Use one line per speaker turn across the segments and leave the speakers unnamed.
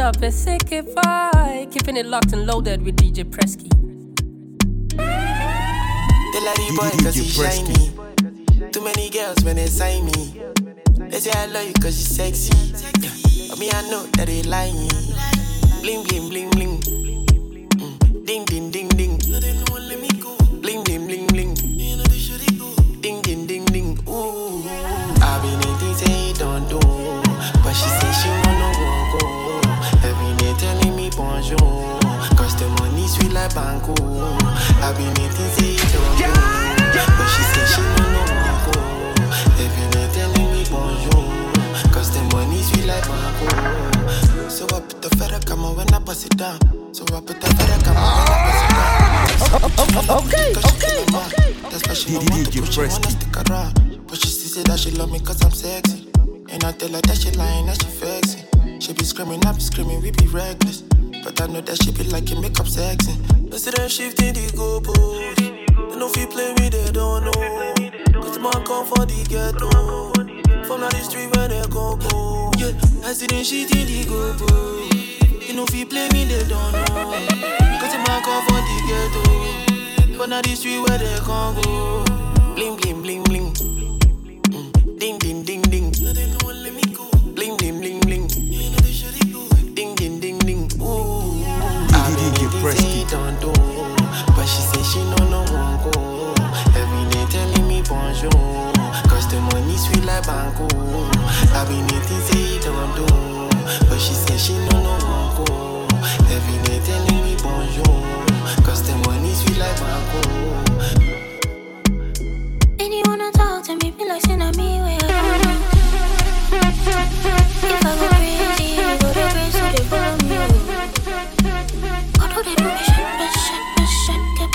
up a sick vibe. Keeping it locked and loaded with DJ Presky.
They like the boy cause he's shiny. Too many girls when they sign me. They say I love you cause you sexy. But me I know that they lying. Bling bling bling bling. Ding ding ding ding. Bling bling bling bling. Ding ding ding ding. Ooh. I been in things they don't do, but she say she wanna go. Every day telling me bonjour, cause the money sweet like banco. I been in things they don't do, but she say she wanna go. Every day telling me bonjour, cause the money sweet like banco. So I put the feather come on when I pass it down. So I put the feather come on when I pass it down. Okay. That's why she don't want to push, she wanna stick around. But she still say that she love me cause I'm sexy. And I tell her that she lying, that she vexing. She be screaming, I be screaming, we be reckless. But I know that she be liking makeup sexy. I see them shifting the goalposts. They know if you play me, they don't know. Cause the man come for the ghetto. From the street where they go. Yeah, I see them shifting the goalposts. They know if you play me, they don't know. Cause the man come for the ghetto. From the street where they go. Bling, bling, bling, bling. Ding, ding, ding, ding. Bling, bling, bling, bling. Ding, ding, ding, ding. Ooh. I mean, she don't do, but she say she no won't go. Every day telling me bonjour, cause the money sweet like banco. I been eating say he don't do, but she say she no won't go. Every day telling me bonjour, cause the money sweet like banco.
And you wanna talk to me, be like saying I'm me where I go. If I go crazy, you go to crazy, so they follow me. Although they do me shit, get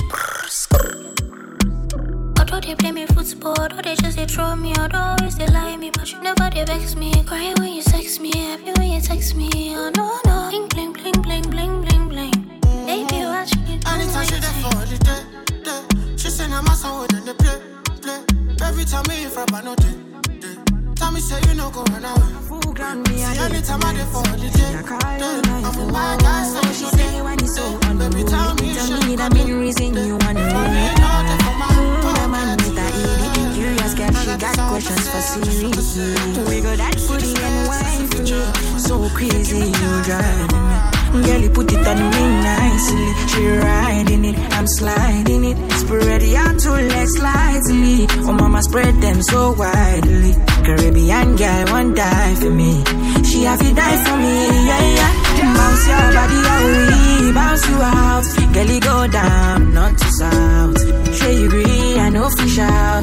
although they play me football, although they just they throw me, although always they lie me, but you never they vex me. Cry when you sex me, happy when you text me. Oh no, bling bling bling bling bling bling bling. Baby, watch me.
Anytime she there for the day. She say I'm a son with the play. Every time me in front, I know day. Tell me say you no go run away. See anytime I dey for holiday. I'm a bad guy, so she say when it's so baby tell me the main reason you wanna know me. The man with the idiot curious girl, she got questions for serious. We got that booty and wine for me. So crazy you driving me. Girl, you put it on me nicely. She riding it, I'm sliding it. Spread it out to legs slightly. Oh, mama spread them so widely. Caribbean girl won't die for me. She have to die for me, yeah. Bounce your body away, bounce you out. Girl, you go down, not to south. Sure you agree, I know fish out,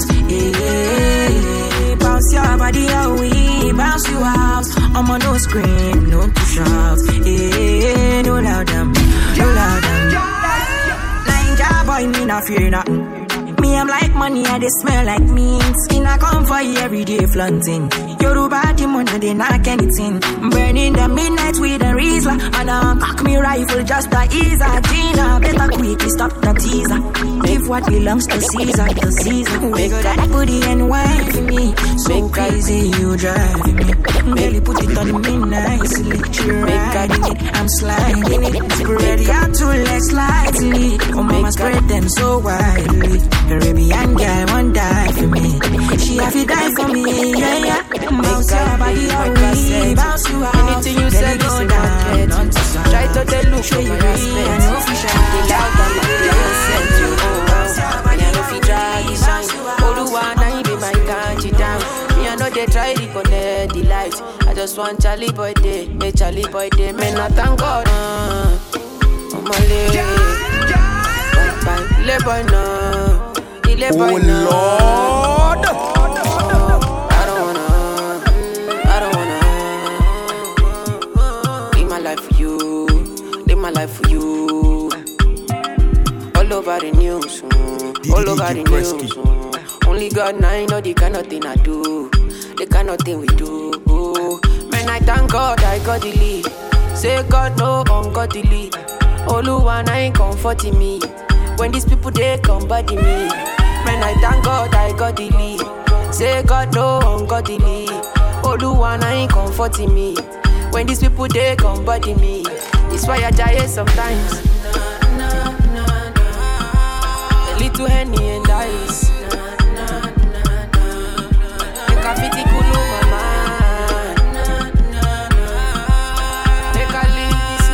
yeah. Bounce your body away, bounce you out. I'm on no scream, no to shout, yeah. No loud them, no loud them. Ninja boy, me not fear nothing. Me, I'm like money, I they smell like meat. Skin, I come for you every day flaunting. Yoruba, the money, they knock anything. Burning the midnight with a Rizla. And cock me rifle just to ease a Gina. Better quickly stop the teaser. Give what belongs to Caesar, to Caesar. We got that booty and wine for me. So crazy, you driving me. Barely put it on me nicely. She riding it, I'm sliding it. Spread it out to legs slightly. Oh, mama spread them so widely. Caribbean girl won't die for me. She have to die for me, yeah. Bounce your body away, bounce you out.
Anything you said is in market. Try to tell look for my respect. The loud and the send you home. Me I know fi drag it down. All the one I be my country down. Me I know they try to connect the lights. I just want Charlie boy day, me Charlie boy day. Me not thank God. Oh my lady, bye, le boy no. Oh Lord, I don't wanna live my life for you, live my life for you. All over the news, all over the news. Only God and I know the kind of thing I do, the kind of thing we do. Man, I thank God I got the lead. Say God no ungodly. All who want I ain't comforting me. When these people they come body me. Man, I thank God I got the lead. Say God no ungodly. All who want I ain't comforting me. When these people they come body me, it's why I die sometimes. A little Henny and ice. Make a fitty cool my mind. Make a live this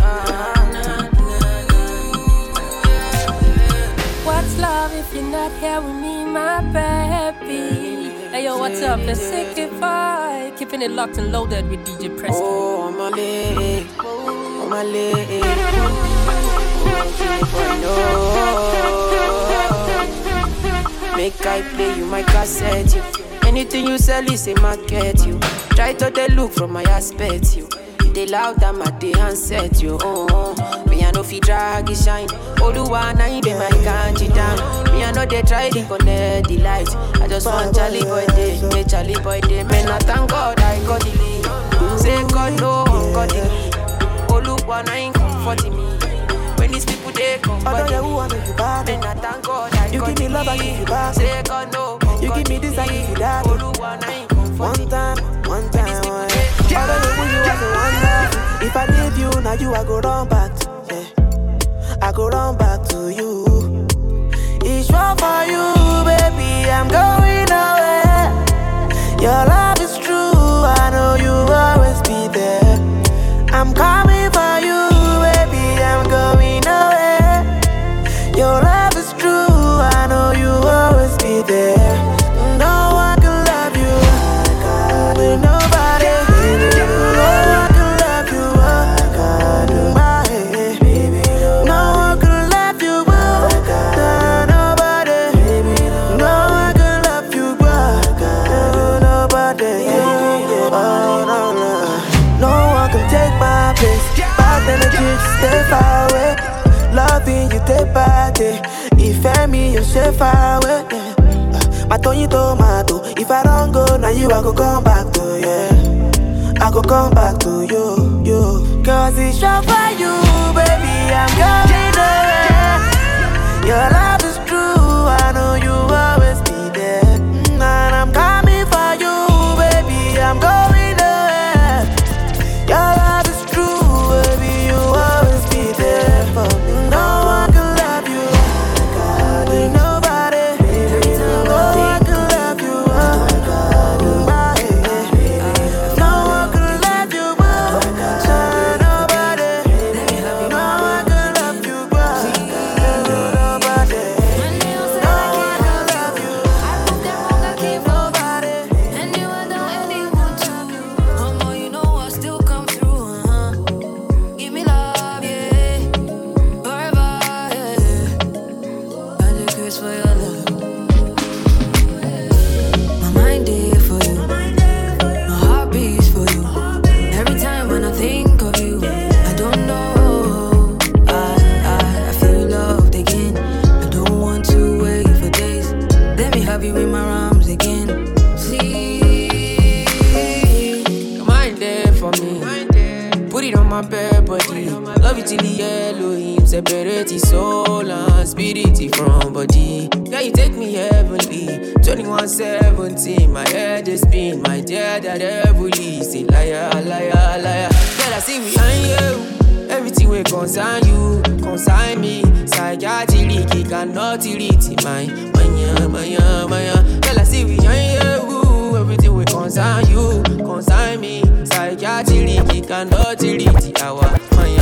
life.
What's love if you're not here with me, my baby? Hey yo, what's up? Let's say goodbye. Keeping it locked and loaded with DJ Preston.
Oh, I'm a leg. I'm a leg. Make I play you my cassette, you. Anything you sell is a market, you. Try to they look from my aspect, you. They loud and my day handset, you. Me I know fi drag it shine. Oh, the one I be my country down. Me I know they try to connect the light. I just want Charlie boy day, me Charlie boy day. Man, I thank God I got the lead. Say God no, I'm got the lead. Oh, look one I ain't comforting me. When these people they come,
I don't know who I make you bad.
man, I thank God I
You
got
give me
the
love, I
lead.
give you back.
Say God no,
You give me this, I give you that.
Oh, look one I ain't comforting
One time,
When these people they come,
I don't know who you are, so one love. If I leave you, now you, I go run back to, yeah. I go run back to you. It's wrong for you, baby, I'm going away. Your love is true, I know you will always be there. I'm coming for you, baby, I'm going away. Your love is true, I know you will always be there. No one can love you like I do. Nobody, baby, no one can love you like I do. No one can love you like I do. Nobody, no one can love you like I do. Nobody, oh no no. No one can take my place. Bad energy, stay far away. Loving you day by day. If me, you stay far away. My Tony tomato. If I don't go, now you I go come back to yeah. I go come back to you. Cause it's short for you, baby. I'm going away. Your love is true. I know you always be there. And I'm coming for you, baby. I'm going away. Your love is true, baby. You always be there for me. No one can love you like I do. Nobody. No one can love you like I do. No one can love you like I do. Nobody. No one can love you like I do. Nobody. No one can love you. Nobody.
And you are the only one to. Mama, you know I still come through, Give me love, yeah. Forever, yeah. I just curse for your love. My mind there for you. My heart beats for you. Every time when I think of you, I don't know. I feel loved again. I don't want to wait for days. Let me have you in my arms again. Please.
Come on there for me. Put it on my bare body. Love it till the Elohim. Separate the soul and spirit from body. Yeah, you take me heavenly. 21:17. My head is spin. My dear that heavily. Say liar, liar, liar. Girl, I see behind you. Everything will concern you, consign me. Psychiatry, cannot delete mine. Maya. Girl, I see behind you. Everything will concern you, consign me. Psychiatry, cannot delete our Maya.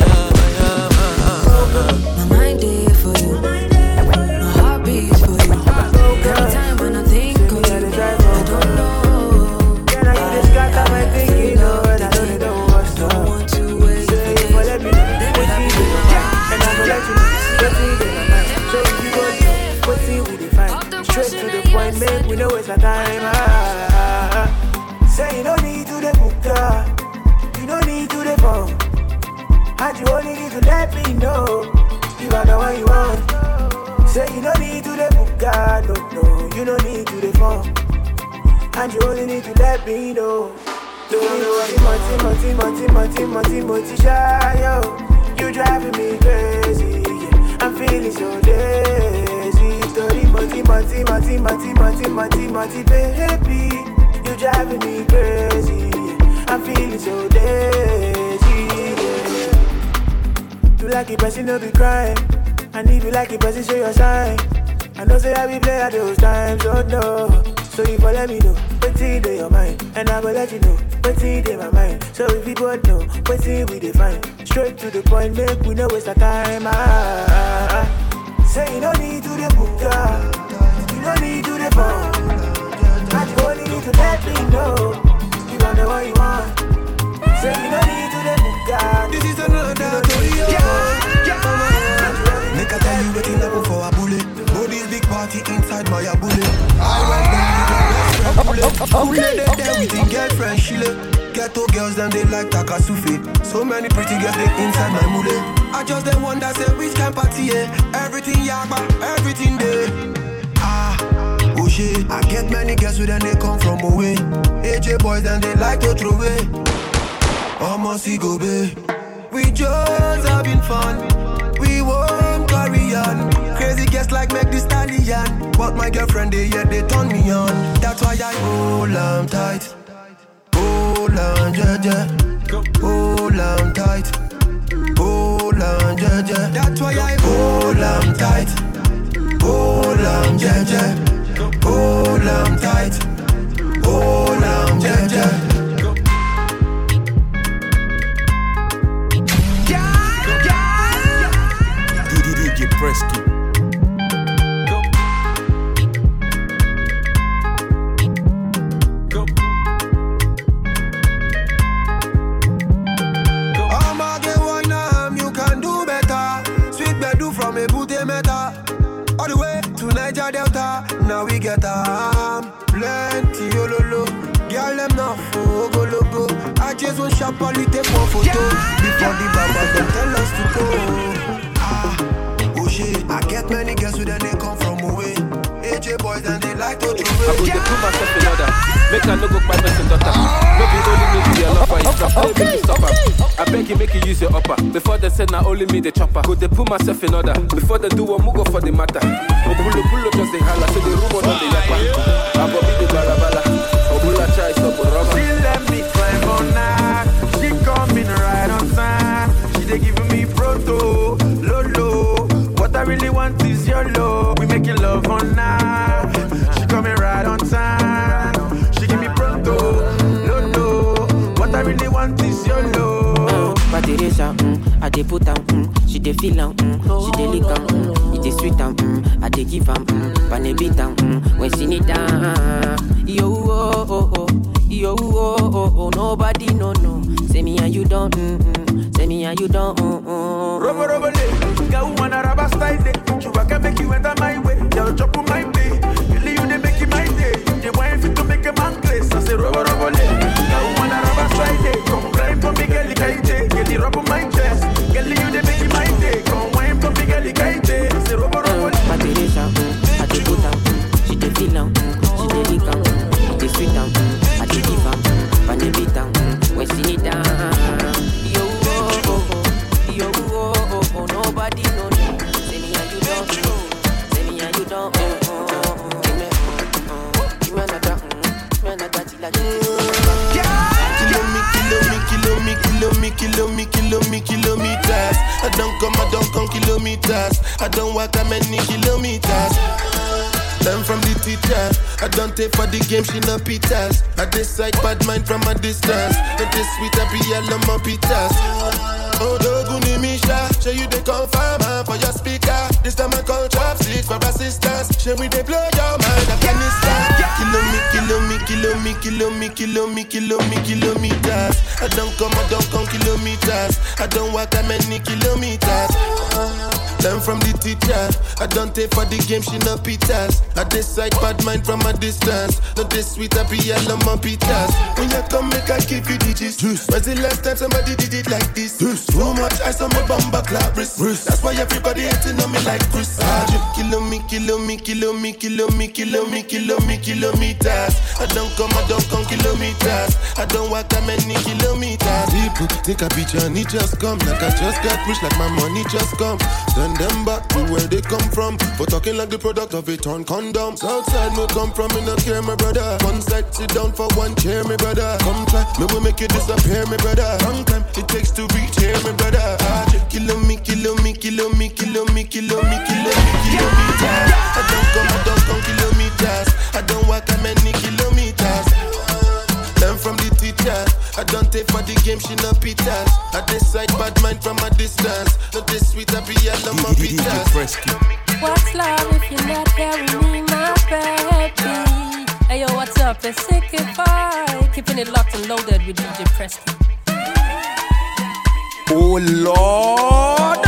My mind there for you. My heart beats for you. Every time when I think of you, I don't know.
Can I hear this guy come and think you know? And I know they don't watch no.
Don't want to wait for
Say
days.
you let me know. What's in the mind? And I'm gonna let you know. What's in the mind? So if you go know, what's in with the fine? Straight to the point, make we know it's a time. Say you don't need to the book, you don't need to the phone. And you only need to let me know if I know what you want. Say you don't need to the book, no, you don't need to the phone. And you only need to let me know. Timothy, shy, yo. You driving me crazy, yeah. I'm feeling so lazy. Timothy, baby. You driving me crazy, yeah. I'm feeling so lazy. You like it, person, no be crying. And if you like it, person, show your sign. I know say I be play at those times, oh no. So if you let me know, what's in your mind, and I go let you know what's in my mind. So if you both know what's in we define, straight to the point, make we no waste our time. Say you don't need to the book, you don't need to the phone. I just only need to let me know you don't know what you want. Say you don't need to the book,
this is another story. Make I tell you waiting up for a bullet. Oh, this big party inside my bullet. I went down with my best friend bullet. There with the girlfriend Shile. Ghetto girls them they like Takasufi. So many pretty girls they inside my mule. I just the one that say which can party, yeah. Everything yagba, everything there. Oh shit, I get many girls with them they come from away. AJ boys and they like to throw away. Almost go be. We just having fun. We won't carry on. Crazy guests like make the stallion. But my girlfriend they turn me on. That's why I hold on tight. Hold on, Jaja. Hold on tight. Hold on, Jaja. That's why I hold on tight. Hold on, Jaja. Hold on tight. Hold on, Jaja. DJ Presky. All the way to Niger Delta, now we get plenty yololo. Girl them now go logo. I just want shop only take one photo before the baba them tell us to go. Oh shit, I get many girls with them they come from away. AJ boys and they like to throw away.
I go to put myself in order. Make I no go by person daughter. No be only me be a lover. If I play me stop her. I beg you make you use your upper. Before they say now only me the chopper. Go they put myself in order. Before they do one go for the matter. Obulo just they holla. So they rumor on the yapper. I go be the balabala. Obula chai stop rubber.
She let me climb on night. She coming right on time. She they giving me proto, lolo. What I really want is your love. We making love on night. She coming right on time. She give me pronto, lolo. What I really want is your love.
But it is I dey put am she dey feel am she dey lick am it dey sweet am I dey give am pane beat am when she need am. Yo yo nobody no say me and you don't say me and you don't
Robo girl wanna rubber style day. Chuba can make you enter my way. Girl chop on my day. Really you dey make it my day. You want fit to make a man place. I say robo girl wanna rubber style day. Come climb for me girl kaite. Girl the rub on my chest. Girl you dey make it my day. Come wine for me girl kaite. I say robo
but it is I dey put am she dey feel am she dey lick am it dey sweet am I dey give am pane beat am when she need am. Yo nobody no say me and you don't say me and you don't give me another till I
kilometers. I don't come kilometers. I don't walk that many kilometers. Learn from the teacher. I don't take for the game, she no pitas. I decide bad mind from a distance. It is sweet, I be yellow, my pitas. Oh, Doguni Misha, show you the confirm for your speaker. This time I call chopsticks for assistance. Show me they blow your mind, Afghanistan. Kilometers. I don't come kilometers. I don't walk that many kilometers. Learn from the teacher. I don't take for the game, she no pitas. I decide bad mind from a distance. Not this sweet, I be yellow, my pitas. When you come, make I give you digits. When's the last time somebody did it like this? Too much ice on my bumper clap wrist. That's why everybody hating on me like Chris. Kilometers. I don't come kilometers. I don't walk that many kilometers. People think I be Johnny just come. Like I just got rich, like my money just come. Send them back to where they come from. For talking like the product of a torn condom. Southside no come from, me not care my brother. One side, sit down for one chair, me brother. Come try, me will make you disappear, me brother. Long time it takes to reach here, me brother. Kilometers. I don't come kilometers. I don't walk that many kilometers. Learn from the teacher. I don't take for the game, she no pitas. I decide bad mind from a distance. Not this sweet, I be all on my pitas.
What's love if you're not here with me, my baby? Hey yo, what's up? Let's say goodbye. Keeping it locked and loaded with DJ Presky.
Oh Lord!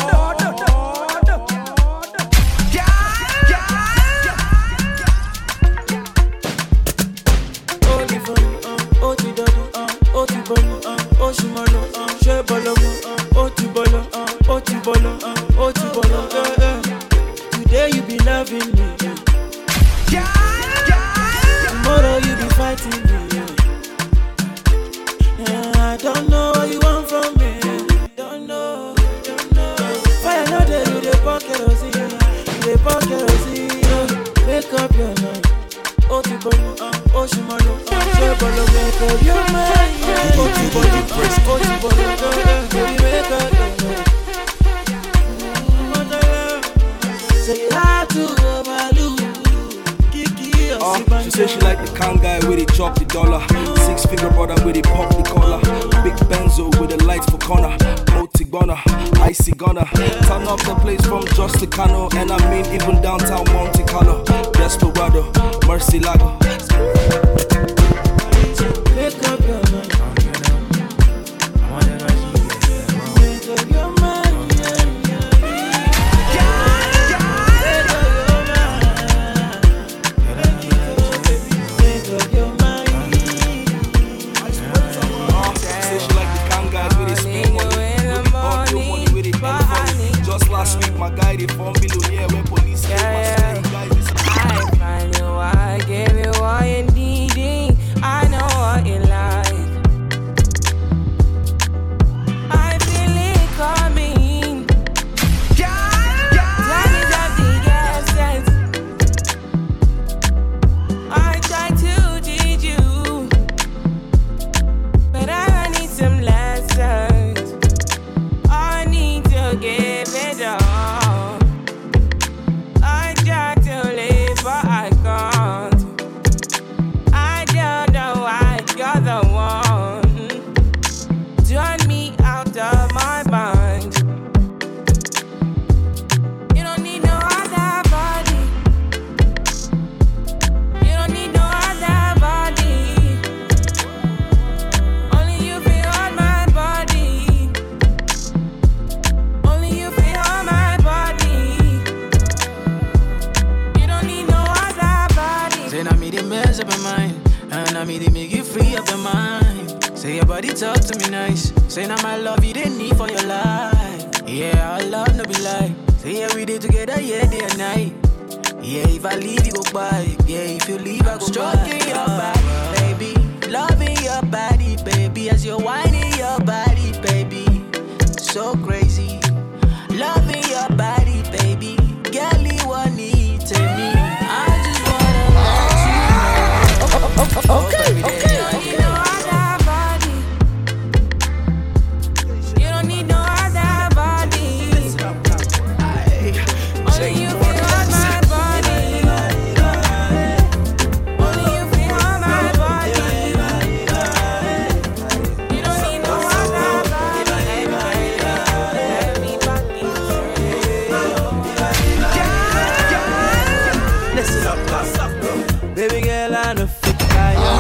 Today you be loving me, tomorrow you be fighting me. I don't know what you want from me. Don't know. Fire no day you dey pocket kerosene, Make up your mind. Oshimolo, Shebolo, make up your mind. Baby, make up your mind. Say hi to Obalu.
She say she like the kind guy where they chop the dollar. 6-figure brother where they pop the collar. Big Benzo with the lights for corner. Multi gunner, icy gunner. Turn up the place from Just Licano. And I mean even downtown Monte Carlo. Desperado, Mercy Lago.
Make up your mind.
Last week, my guy, they found millionaire when police came.
I find you, I gave you all you needing. I know what you like. I feel it coming. Time is of the essence. I try to teach you, but I need some lessons. I need to give it up. I try to live, but I can't. I don't know why you're the one. Turn me out of my mind. You don't need no other body. You don't need no other body. Only you feel on my body. Only you feel on my body. You don't need no other body.
Say now me they mess up my mind, and now me they make you free up your mind. Say your body talk to me nice. Say now my love you didn't need for your life. Yeah, our love no be lie. Say every day together, yeah, day and night. Yeah, if I leave you go by. Yeah, if you leave I go stroking your body, baby. Loving your body, baby. As you're whining your body, baby. So crazy. Loving your body, baby. Girl, you want it to me. I just wanna let you know.
Okay. You don't need no other body. You don't need no other body. Only you feel on my body. Only you feel on my body. You don't need no other body.
listen up. Baby girl, I know fit by your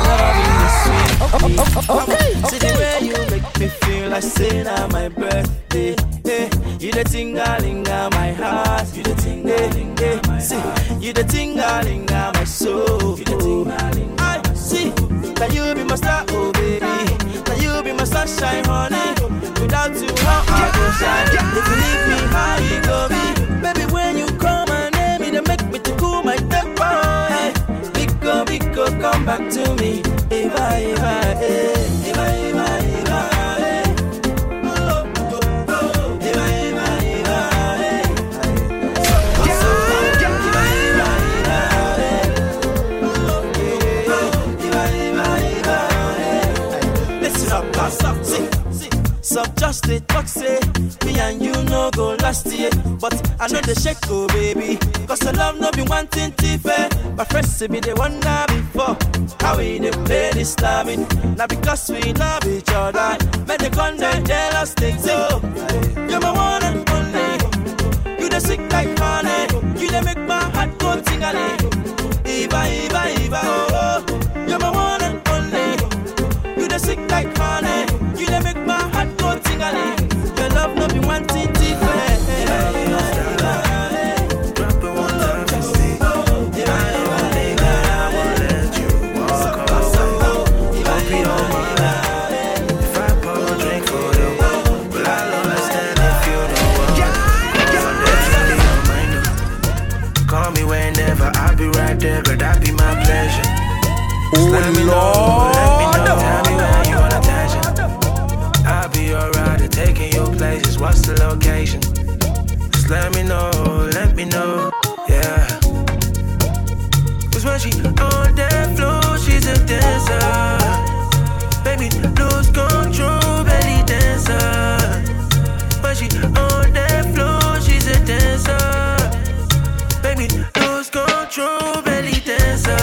love in the sweet. See the way you make me feel, I say now my birthday. Hey, you the ting-a-ling-a my heart. You the ting-a-ling-a my heart. You the ting-a-ling-a my soul. You the ting-a-ling-a. I see that you be my star, oh baby. That you be my sunshine, honey. Without you, how I go shine. If you leave me, how you go be? Baby, when you call my name, it make me to cool my temper. Hey, Biko, come back to me. Eva,
talk say me and you no go last year, but I know the shake go baby, cause the love no be one thing to fair. My friends say me they wonder before how we dey play this timing. Now because we love each other, make the content jealous things so. You're my one and only, you the sick like honey, you the make my heart go tingly. Eva, Eva, Eva, oh, you're my one and only, you the sick like honey, you the make my heart go tingly. Your love no be one thing to fair.
Girl, that be my pleasure.
Oh
let me know, tell me when you want attention. I'll be alright, taking your places. What's the location? Just let me know, yeah. Cause when she on that floor, she's a dancer. Baby, lose control, belly dancer. When she on that floor, she's a dancer. Baby, lose control, belly dancer.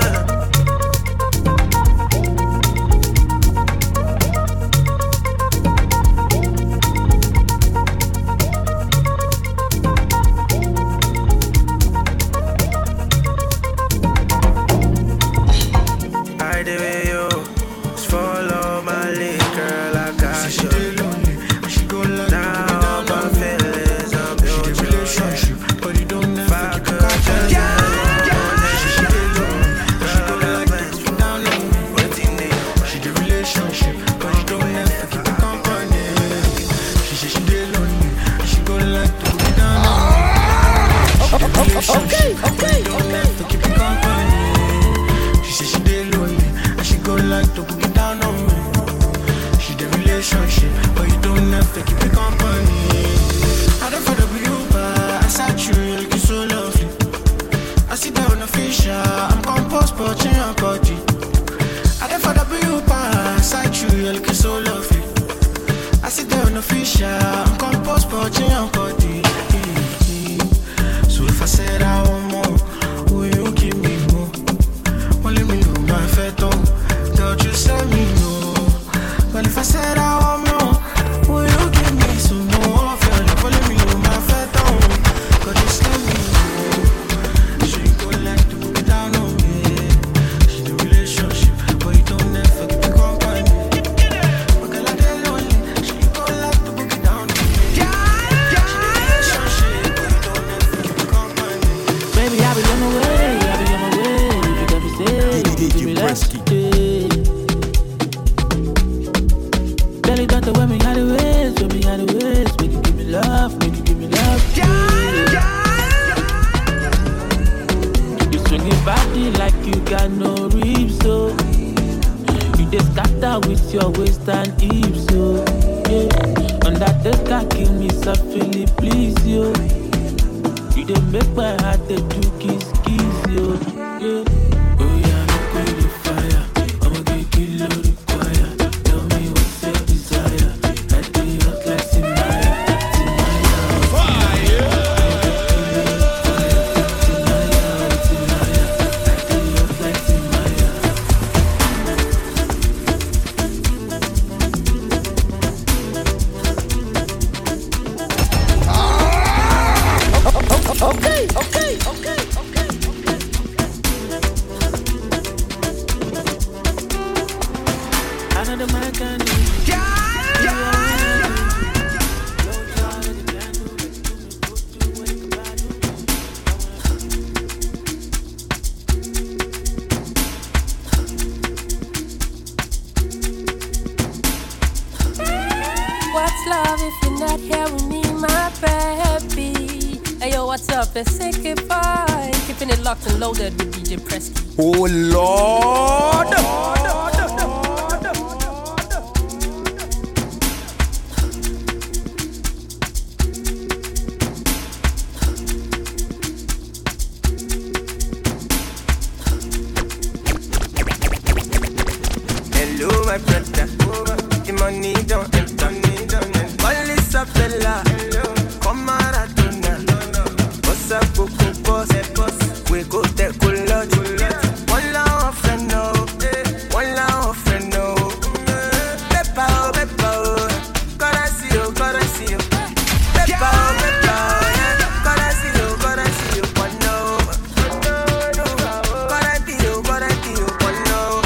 I do you, just follow my lead, girl. I got you. She go like now my feelings, I'm built relationship, but you don't never keep it.
Okay.
Keep it company. She said she did lonely, and she go like to put it down on me. She did relationship, but you don't have to keep it company. I don't follow you, but I saw you looking so lovely. I sit down on the fish, I'm composed, but in your body. I don't follow you, but I saw you looking so lovely. I sit down on the fish, I'm composed, but in your body. So if I said I want more, will you give me more? Well, let me know my photo. Don't you send me no? Well, if I said I want more, will you give me some more? Well, let me know my photo. God, just let me know. She go like to put it down on me. She the relationship, but you don't ever keep it company. But girl, I tell you, she go like to put it down on me. She the relationship, but you don't ever keep it company.
Baby, I be on my way, you got me stay, give me last day. Belly don't wear me how the ways, make you give me love, You swing your body like you got no ribs, so you just scatter with your waist and hips, so yeah. On that desk, I give me softly, please, yo. You dey make my heart dey do kiss, yo, yeah. Oh yeah, make we the fire, I'ma get kilo require. Tell me what's your desire, I do hot like Timaya. Okay. Another man can do.
What's love if you're not here with me, my baby? Hey yo, what's up? It's Sick Boy, keeping it locked and loaded with DJ Presky.
Oh Lord!
Hello, my brother. The money don't enter. All Bella. Come Maradona. Boss up, Coco Boss. We go take a lot. One love friend, no. One love friend, no. Peppa, Peppa. Gotta see you, gotta see you. Peppa, Peppa. Gotta see you, gotta see you. One love. Gotta see you, gotta see you. One love.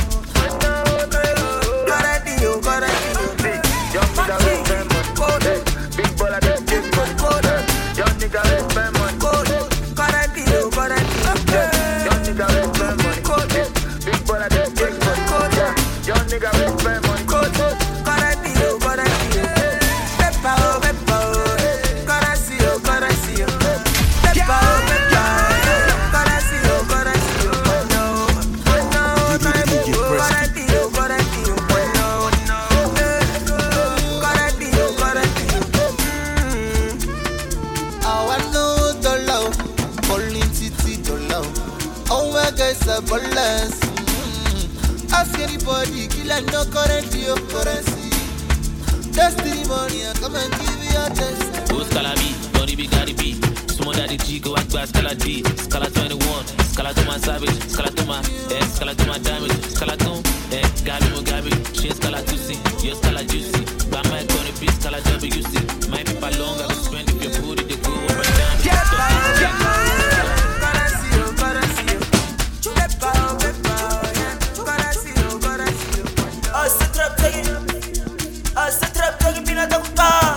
Gotta see you, gotta see you. Young nigga with famous. Big baller, big money. Young nigga with famous. Gotta see you, gotta see you. Young nigga with famous. Big baller, big money. Young nigga with famous. Gotta see you, gotta see you. Peppa, Peppa. Gotta see you, gotta see you. Peppa, Peppa. Gotta see you, gotta see you. No, no, gotta see you, gotta see you. Gotta see you, gotta see you.
I know the love, falling city the love. Oh my guys are ballers. Ask anybody, kill and no currency or currency. Destiny money, I come and give you a test.
Go Scala B, Donny B, Gary B. Sumo Daddy G, go act by Scala D. Scala 21, Scala to my savage, Scala to my Scala to my damage, Scala to Gabi mo Gabi, she Scala juicy, you Scala juicy. But my Tony B, Scala WC. My people long, I will spend if your booty, they go over and down.
Gotta see you, gotta see you. Peppa, Peppa. Gotta see you, gotta see you.
C'est trap, take it, dans le pas.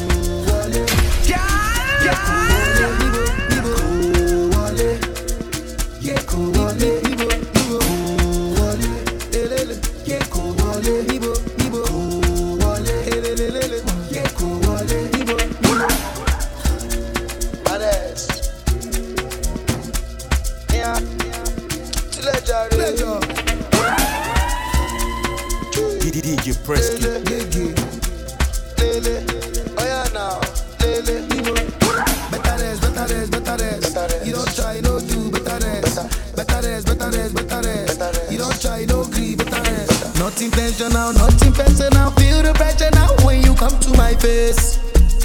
DJ Presky.
Oh yeah now, better. You don't try, no do better. You don't try, no grieve better. Not intentional. Feel the pressure now when you come to my face.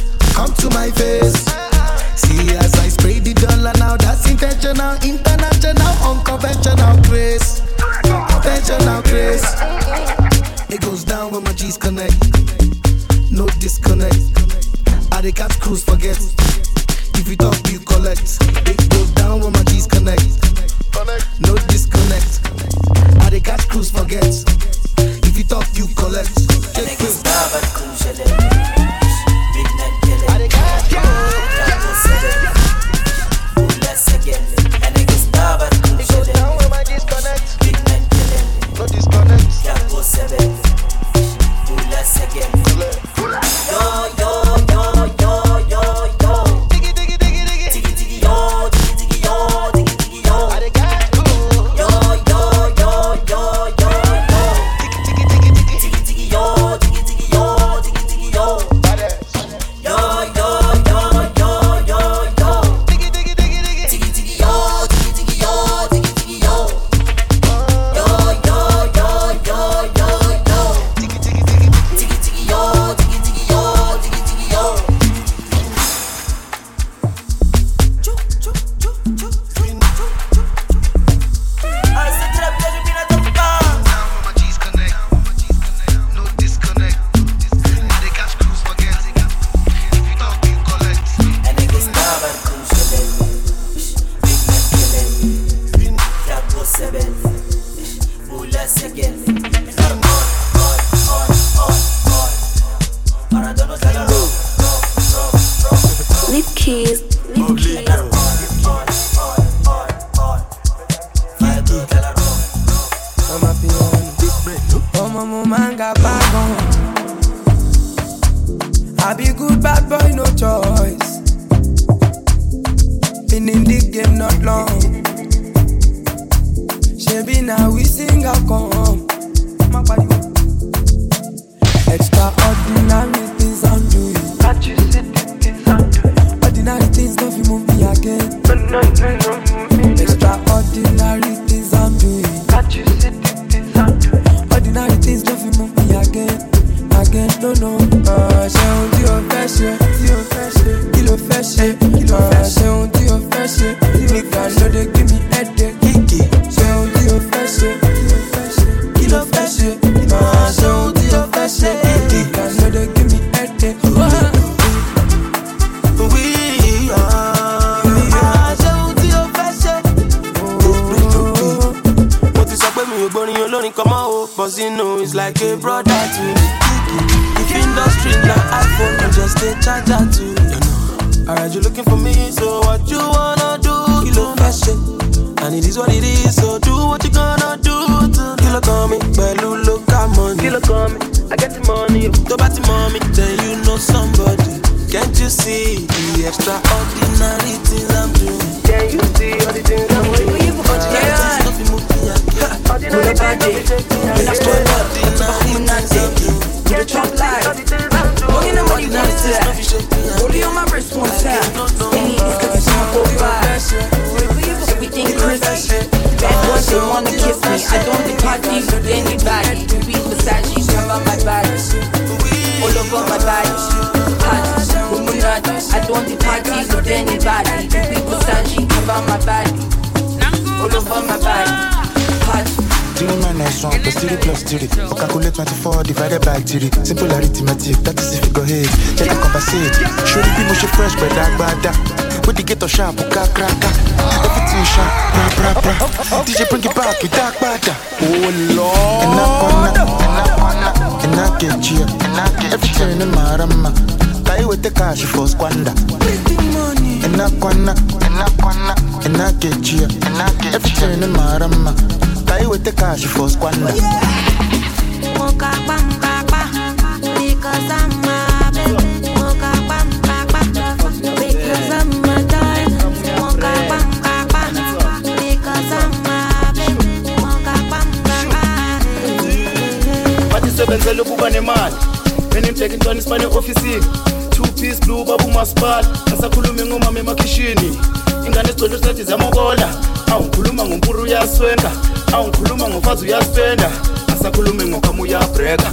See as I spray the dollar now, that's intentional, international, unconventional grace. Conventional grace. It goes down when my G's connect. No disconnect. I dey catch cruise forget. If you talk, you collect. It goes down when my G's connect. No disconnect. I dey catch cruise forget. If you talk, you collect. Check this.
I be good bad boy, no choice. Been in the game not long. She now we sing a come. Extraordinary things I'm doing. Can't you see the things I'm doing? Ordinary things don't you move me again. Extraordinary things I'm doing. Can't you see the things I'm doing? Ordinary things don't you move me again. No, she on the obsession.
money come out, but you know it's like a brother to me. If industry like iPhone, I just a charger to you know. Alright, you looking for me, so what you wanna do? Kilo fashion, and it is what it is. So do what you gonna do to Kilo coming, Belu look at money. Kilo coming, I get the money. Go back to mommy, then you know somebody. Can't you see the extraordinary things I'm doing? Can you see all the things I'm doing? Ordinary things I'm doing. Get drunk live. Only the money wants to only on my wrist one time. Any of these cookies on my 45. Everything crazy. Bad boys they wanna kiss me. I don't do parties with anybody. Be Versace, cover my body. All over my body. I don't do parties with anybody. Be Versace, cover my body. All over my body.
3 minus 1 plus 3 plus 3. Calculate 24 divided by 3. Simple arithmetic, that is if you go ahead. Check and conversate. Show the people she fresh, but that bada. With the ghetto sharp, cracker. Everything sharp, bra. DJ bring it back, with that bada. Oh Lord. And I get you. Everything in my rama. Die with the cash for squander. And I get you. Everything in my rama. Die with the cash for squander.
Mocha bam baba, because I'm my baby. Mocha bam baba, because I'm my toy. Mocha bam baba, because I'm my baby. Mocha bam baba.
Pati sebenzela ukuba nemali. When I'm taking Tony's money office. 2-piece blue babu maspal. Asakhuluma ngomama emakhishini. Ingane siqondo sethi zamokola. Awukhuluma ngompuru uyaswenga. Awukhuluma ngofazi uyaspenda. Asakhulume ngokhama uyabreka.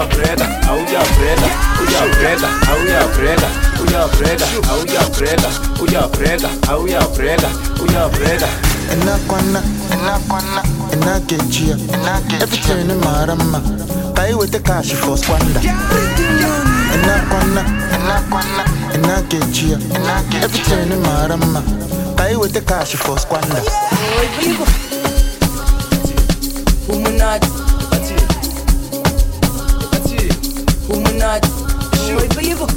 And I get you. Everything in my rama. Die with the cash for squander. And I get you. Everything in my rama. Die with the cash for squander.
Humanati, wait for you.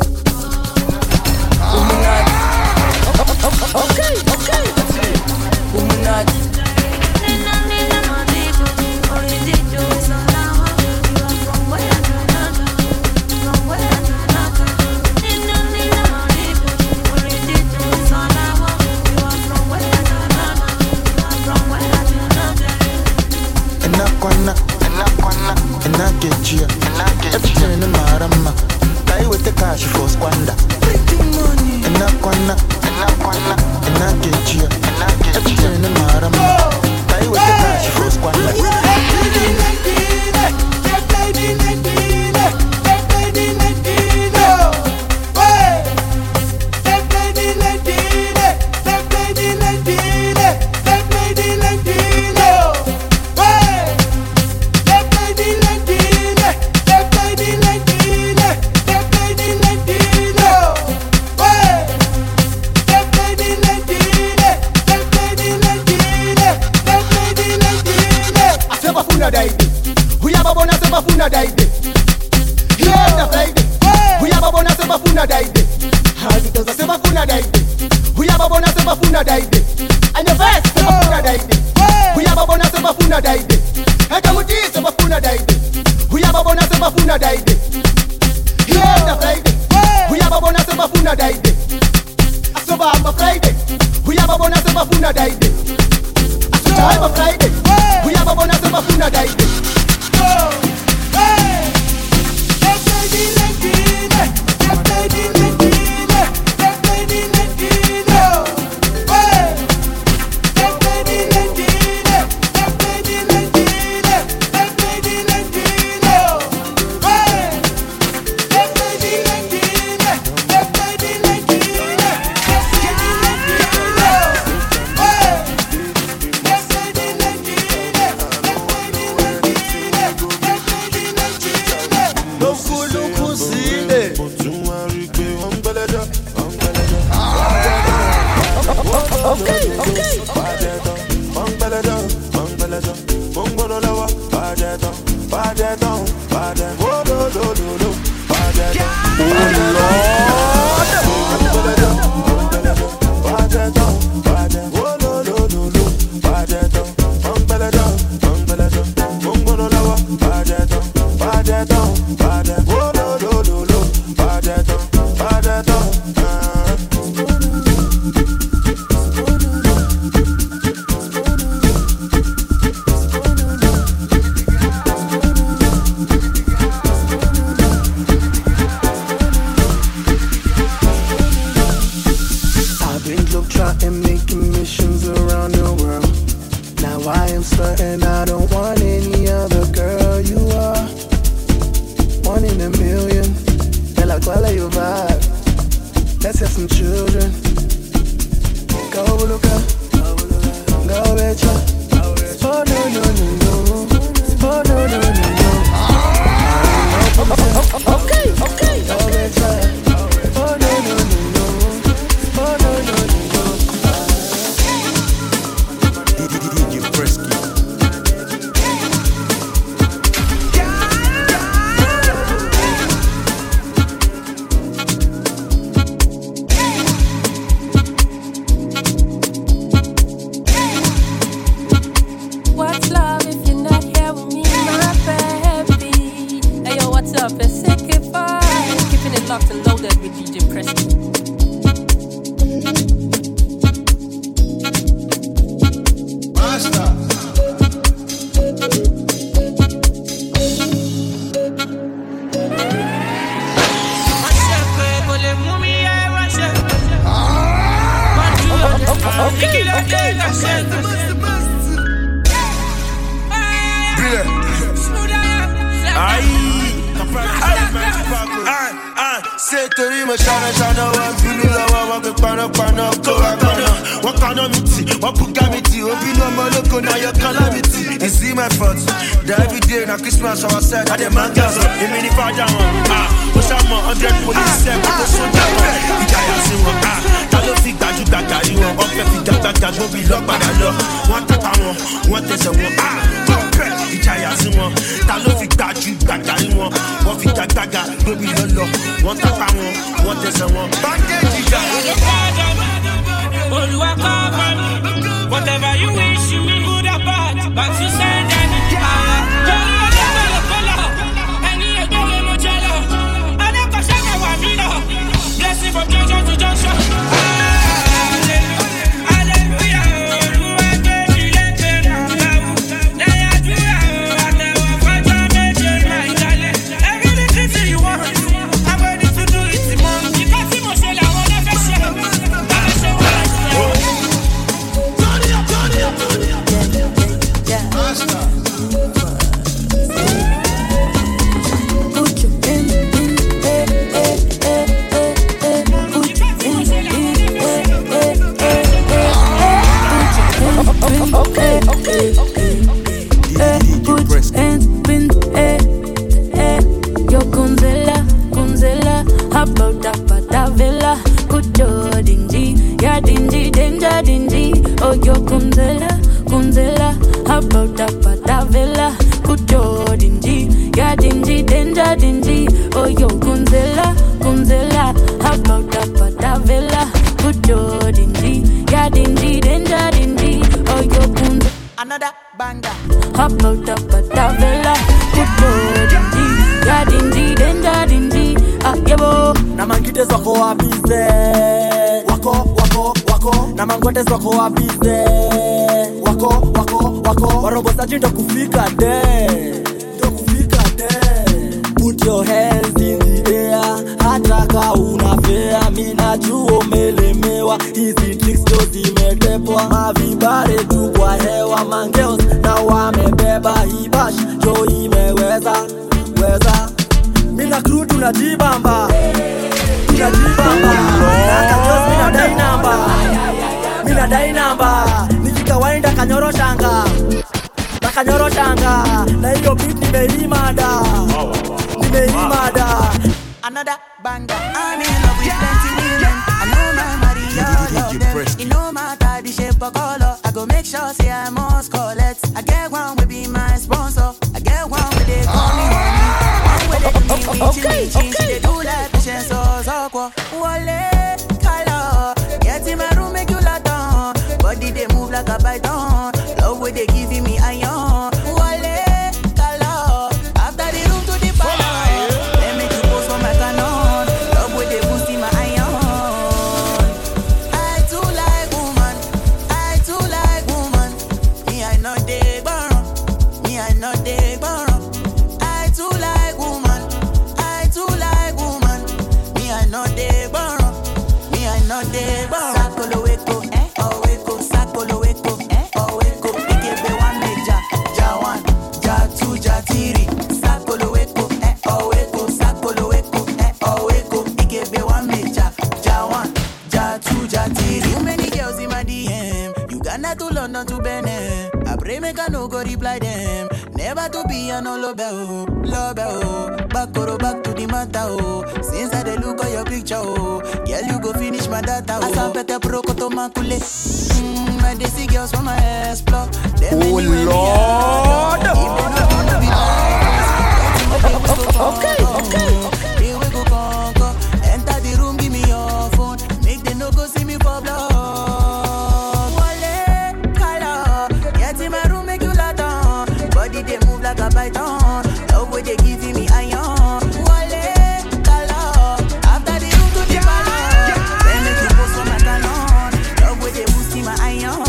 Humanati, okay. Humanati.
And I get you. Everything in my rama. Die with the cash for squander. And I get you. Everything in my rama. Die with the cash for squander.
Badeton, baden, oh no no no no, badeton, badeton, baden, oh no no no no, badeton, badeton, badeton, bongo lawa, badeton, badeton, baden, oh no no no no, badeton, badeton.
And making missions around the world. Now I am certain I don't want any other girl. You are one in a million. They're like, well, your vibe. Let's have some children. Go look up, go betcha. Oh no no no no, oh no no no no. Okay. Go betcha. Oh no no no no, oh no no no.
What's love if you're not here with me, my baby? Hey yo, what's up? It's Sick It Fine. Keeping it locked and loaded with DJ Presky.
Torí mo ṣáná wọ́n bínú lọ́wọ́ wọn pé panápaná kó wá gbọ́nà. Wọ́n kaná mi tì, wọ́n bùgá mi tì, ó bínú ọmọ olóko náà yọ kọ́lá mi tì. It's my fault, that every day na Christmas our side, I dey man girls up, èmi ní fàájà wọn. Ó ṣàmọ̀ 100 police ṣẹ́ kó tó sójà wọn. Ìjàyà sí wọn, ta ló fi gbajúgbajà rí wọn? Wọ́n fẹ́ fi gbàgbàgbà gbóbi lọ́padà lọ. Wọ́n tẹ́pa wọn, wọ́n tẹsẹ̀ wọn. Ìjàyà sí wọn, ta ló fi gbajúgbajà rí wọn? Wọ́n fi gbàgbàgbà gbóbi lọ́lọ́. Wọ́n tẹ́pa wọn, wọ́n tẹsẹ̀ wọn. Bandage ìjà.
Olúwa cover me. Whatever you wish you me good or bad, but you send any. Blessing from junction to junction.
Oh, yo, Kunzela, how about that Patavilla? Good job, dingy, yeah, dingy, danger, dingy. Oh, yo, Kunzela, how about that Patavilla? Good job, dingy, yeah, dingy, danger, dingy. Oh, yo, Kunzela.
Another banger.
How about that Patavilla? Good job, dingy, yeah, dingy, danger, dingy. Ah, yeah, bo.
Namangite zoko wabize. Wako. Na mangote zoko wabize. Wako. Warobosa jindo kufika de. Put your hands in the air. Hata ka unafea. Mina juo umelemewa. Hizi tricks ndo zimetepwa. Mavibare tu kwa hewa. Mangeos na wamebeba. Hibash jo imeweza. Mina crew tunajibamba. Mina dai namba. Nikikawaida kanyoro shanga. Na hiyo beat nimeimada. Another banger. I'm in love with plenty women. I know my Maria love them. You know my type, the shape of color. I go make sure say I must collect. I get one will be my sponsor. I get one with it. She dey do like patience so Wale, color. Get in my room, make you lot on. Body they move like a python. Love way they giving me iron. Wale, color. After the room to the palace. Let me to post for my canon. Love way they boosting my iron. I too like woman. I too like woman. Me I know they borrow. Me I know they borrow. I too like woman. I too like woman. Me I know they borrow. Me I know they borrow. Sakolo weko, oh weko, sakolo weko, oh weko. Ikebe one meja, ja one, ja two, ja three. Sakolo weko, oh weko, sakolo weko, oh weko. Ikebe one meja, ja one, ja two, ja three. Too many girls in my DM. Uganda to London to Benin. I pray make I no go reply them. Never to be an love oh. Back to the matter oh. Since I dey look at your picture oh. Girl you go finish my data oh. Asapete proko to makule. My desi girls from my explore. Oh Lord. Okay. Here we go conquer. Enter the room, give me your phone. Make them no go see me for blood. Wale, color. Get in my room, make you lot on. Body they move like a python. Love way they giving me iron. Wale, color. After the room to the palace. Then make you post on my canon. Love way they boosting my iron.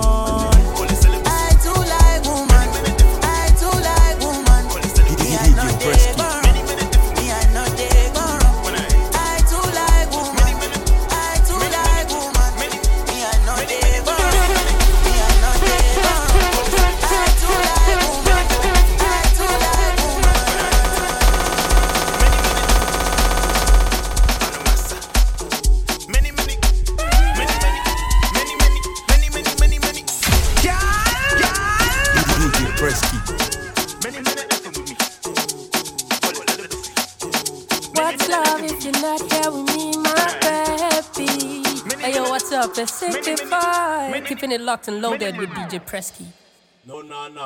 I too like woman. I too like woman. Me I know they borrow. Me I know they borrow. I too like woman. I too like woman. Me I know they borrow. Me I know they borrow. I too like woman. I too like woman.
DJ Presky.
What's love if you're not here with me, my baby? Hey yo, what's up? It's 65. Keeping it locked and loaded with DJ Presky.
No.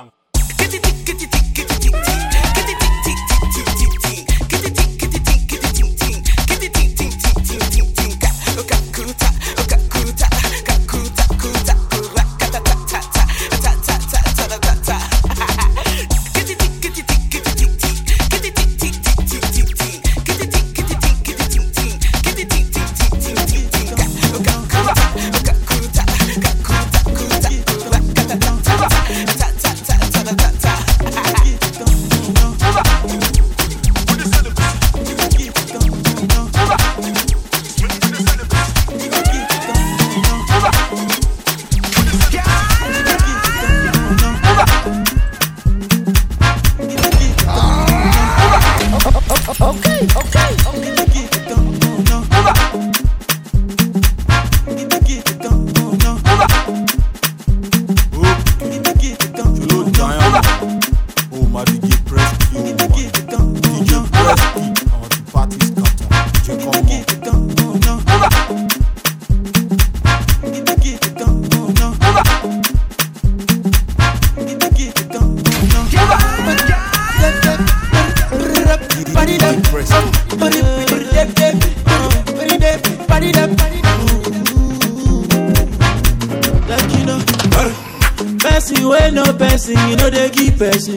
You know they keep person.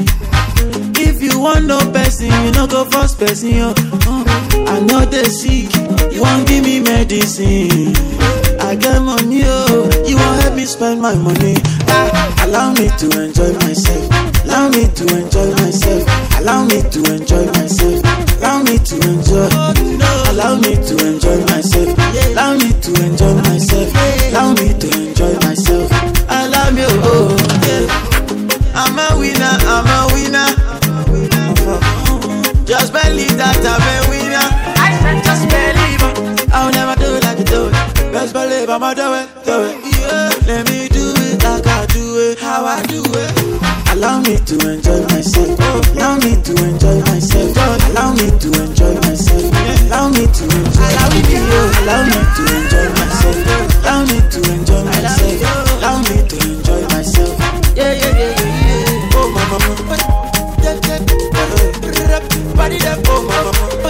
If you want no person, you know go first person. I know they sick, you won't give me medicine. I get money, you won't help me spend my money. Allow me to enjoy myself. Allow me to enjoy myself. Allow me to enjoy myself. Allow me to enjoy. Allow me to enjoy myself. Allow me to enjoy myself. Allow me to enjoy myself. Allow me, yeah. I'm a winner, I'm a winner. Just believe that I'm a winner. I said just believe. I'll never do it like you do it. Best believe I'ma do it, yeah. Let me do it like I do it, how I do it. Allow me to enjoy myself. Allow me to enjoy myself. Allow me to enjoy myself. Allow me to enjoy myself. Allow me to enjoy myself. Allow me to enjoy myself. Allow me to enjoy myself. Yeah. Oh mama, body that oh mama.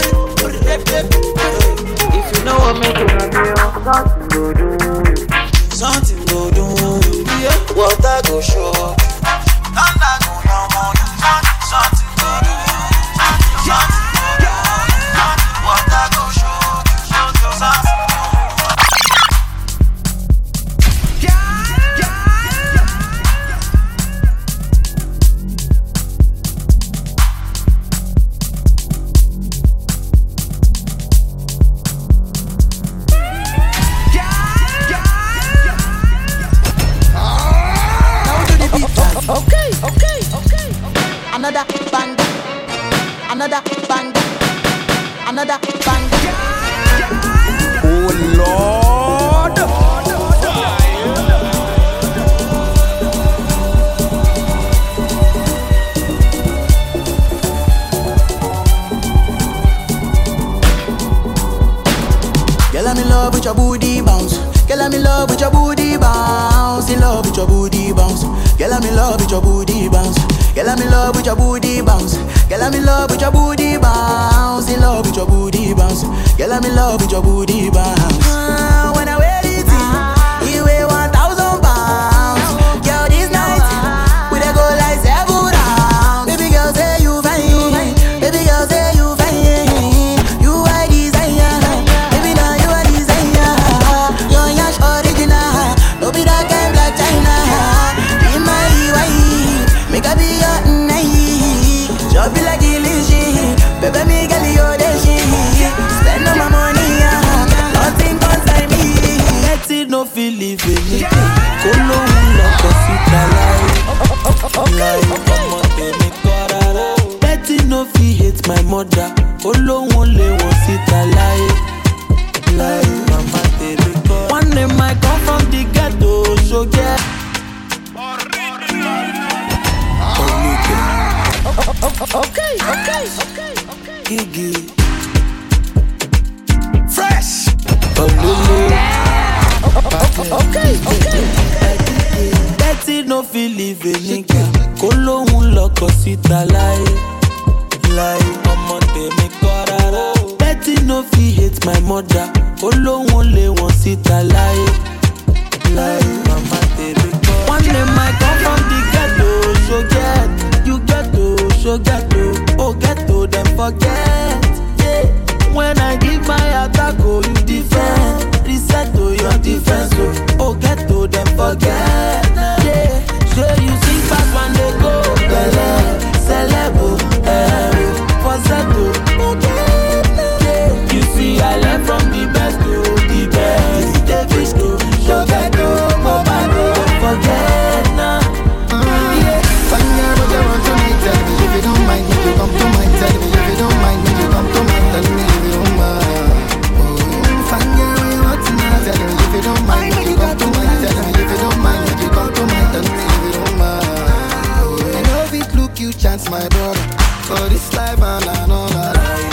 another bang, another bang, another bang.
Oh Lord.
Girl, I'm in love with your booty bounce. Girl, I'm in love with your booty bounce. In love with your booty bounce. Girl, I'm in love with your booty bounce. Girl, I'm in love with your booty bounce. Girl, I'm in love with your booty bounce. In love with your booty bounce. Girl, I'm in love with your booty bounce. When I wear it, you weigh 1,000 pounds. Girl, this night we dey go like 7 rounds. Baby girl, say you fine. Baby girl, say you fine. You are desire. Baby, now you are desire. Your yash original. No be that kind Black China. Be my wife. Make a be your night. Just be like illusion. Baby, me girl, you're the shit. Spend all my money, nothing concern me. Let it no feel living it. Go low, lock us it alive. Let it no feel hate my mother. Go low, only once it alive. Like mama, one day might come from the ghetto, so get. Okay. Gigi. Fresh. Okay. Let it no feel living nigga. Go low, lock us it alive. Like mama, me corara. Let it no feel hate my mother. Go low, only once it alive. Like mama, one day might come from the ghetto, so get. You ghetto, so ghetto. Oh ghetto, then forget. Yeah. When I give my attack, oh you defend. Reset to your defense, oh ghetto, then forget. Yeah. Sure you see fast when they go. Celebo, for Zeto. Yeah. You see I learn from the best to the best. Davis to so ghetto, mobile, don't forget now.
If you don't mind, if you come to my tell me. If you don't mind, if you come to my tell me. If you don't mind, find out what you want tonight. Tell me if you don't mind, if you come to my tell me. If you don't mind, if you come to my tell me. If you don't mind, I know if it look you chance, my brother. For this life and another life.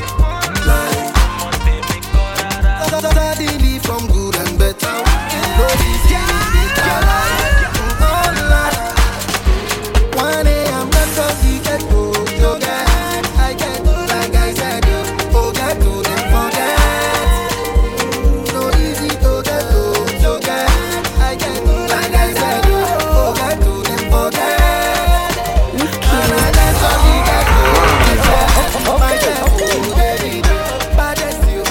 Suddenly from good and better. Love is easy, alive. One day I'm not gonna get to so get. I get like I said, oh get to them forget. No easy to get to so get. I get like I said, oh get to them forget. And I let somebody get to myself, oh baby, baddest you.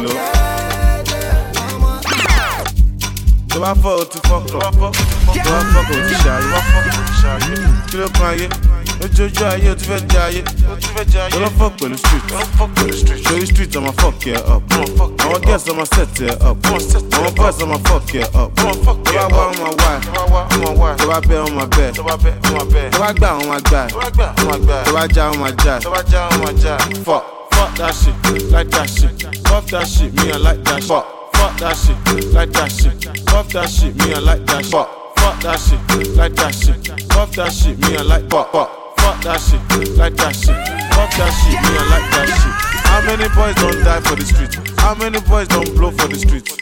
Tu vas fuck, tu fuck up. Tu vas fuck, tu charles. Tu le prends, ojojo aye, tu fais jaye. Tu le fuck with the street. Show you street, I'ma fuck you up. I'ma guess, I'ma set you up. I'ma bust, I'ma fuck you up. Tu vas voir on my wife. Tu vas bet on my bed. Tu vas gba on my guy. Tu vas ja on my jive. Fuck that shit, like that shit. Fuck that shit, me I like that shit. Fuck that shit, like that shit. Fuck that shit, me I like that shit. Fuck that shit, like that shit. Fuck that shit, me I like fuck that shit, like that shit. Fuck that shit, me I like that shit. How many boys don't die for the streets? How many boys don't blow for the streets?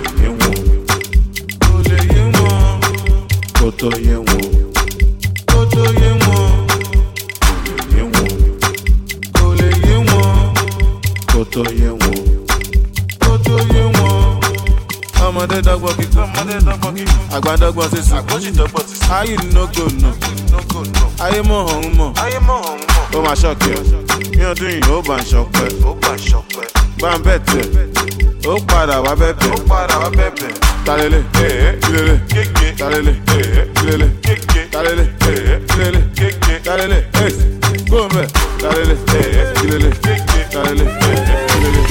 Ọmọdé dọ́gbọ́n kíkọ́, àgbà dọ́gbọ́n sísè. Ayé no go no, ayé mọ̀ ọ̀hún mọ̀. Ó máa ṣọ́ọ̀kì ẹ̀, ní ọdún yìí ó bá ń ṣọpẹ́. Bá ń bẹ̀ tẹ̀, ó padà wá bẹ̀bẹ̀. Talele, kílele, talele, kílele, talele, kílele, talele, gbọ́nbẹ̀, talele, kílele, talele, kílele,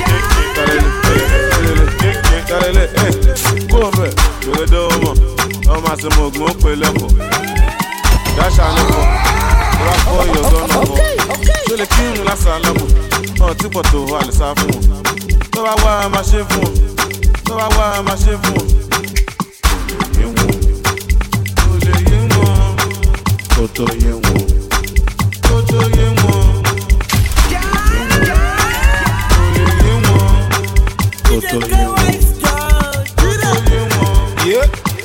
talele, gbọ́nbẹ̀, kílele dọ́wọ́mọ̀, ọmọ àti mọ̀gbọ́n ó pè lẹ́kọ̀ọ́. Dáṣà nípọ̀, wá fọ́ ìyọ̀gọ́ wọn tí pọ̀ tó wà lè sá fún wọn. Tó bá wá a máa ṣe fún wọn. Tó bá wá a máa ṣe fún wọn. Yé wọn, kò lè yé wọn. Kò tó yé wọn. Kò tó yé wọn. Kò lè yé wọn. Kò tó yé wọn. Yeah.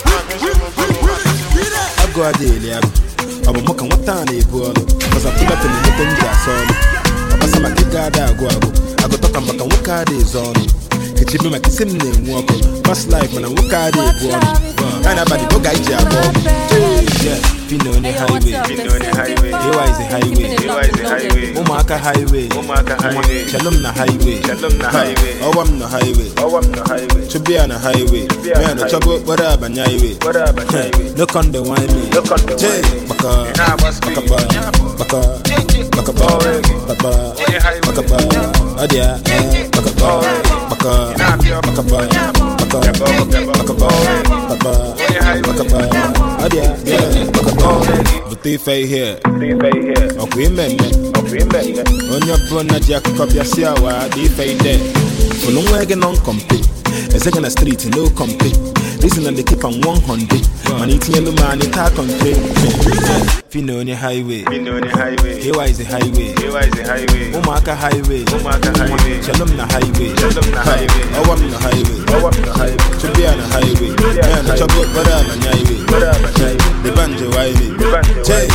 I go a daily. I'm a mock and what time they pull. Because I pull up in the little gas on. I pass my kick out. I go talk and back and walk out is on. It's me my sim name walk. Past life when I walk out is on. And about the dog I jab on. Yeah, Pino on the highway. Here is the highway. Omaka highway. Shalom na highway. Oh, I'm the highway. To be on a highway. Man, the trouble, whatever, highway. Look on the wine me. Jay, Baka, Adia, Vutife here. Okay, men. On your brother, Jack, copy a siawa, the fade there. For no wagon on compete. A second street, no compete. Listen and they keep on 100. Man, it's yellow man, it's hard country. Fino on the highway. Here is the highway. Omaka highway. Shalom na highway. Oh, I'm the highway. To be on the highway. Man, the trouble, but I'm on the highway. The banjo highway. Jay,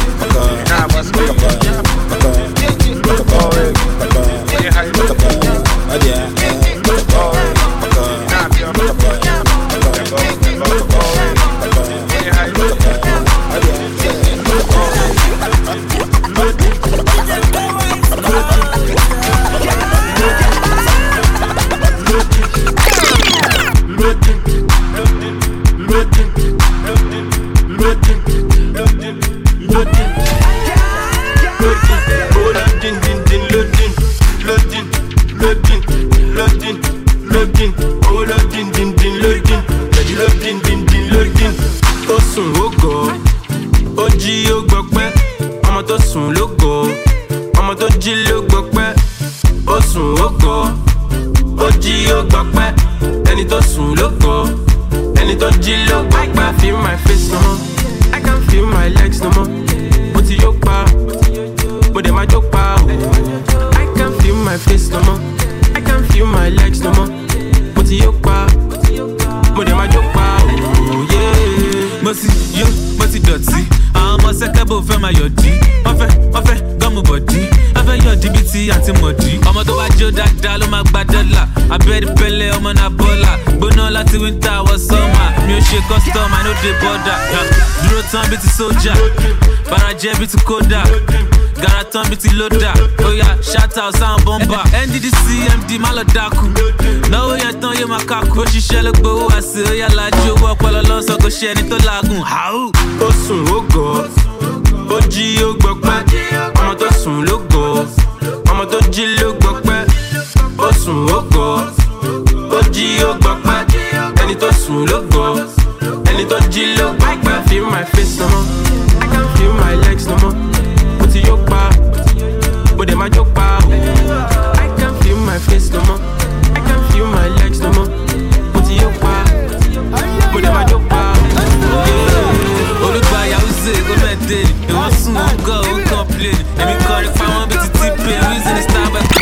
custom, I know the border. Duro turn bit soldier, Baraje bit Koda, Garaton bit Loda. Oh yeah, shout out sound bomber. NDDC MD Maladaku. No way I turn you makaku. She shall go. I say oh yeah, like you walk while alone so go share it to lagoon. How? Osun Ogo, Oji Ogbokpe. Ọmọ tó sùn lógo, ọmọ tó jí lógbokpe. Osun Ogo, Oji Ogbokpe. Ẹni tó sùn lógo. Any to Gillo, I can't feel my face no more. I can't feel my legs no more. Put your bar, but they my joke bar. I can't feel my face no more. I can't feel my legs no more. Put your bar, but they my joke bar. Olùgbàyà use go mẹ́tẹ̀, ìwọ̀n sùn ó gọ̀ ó complain. Èmi kọ́ nípa wọn bí ti tipe, reason is time back.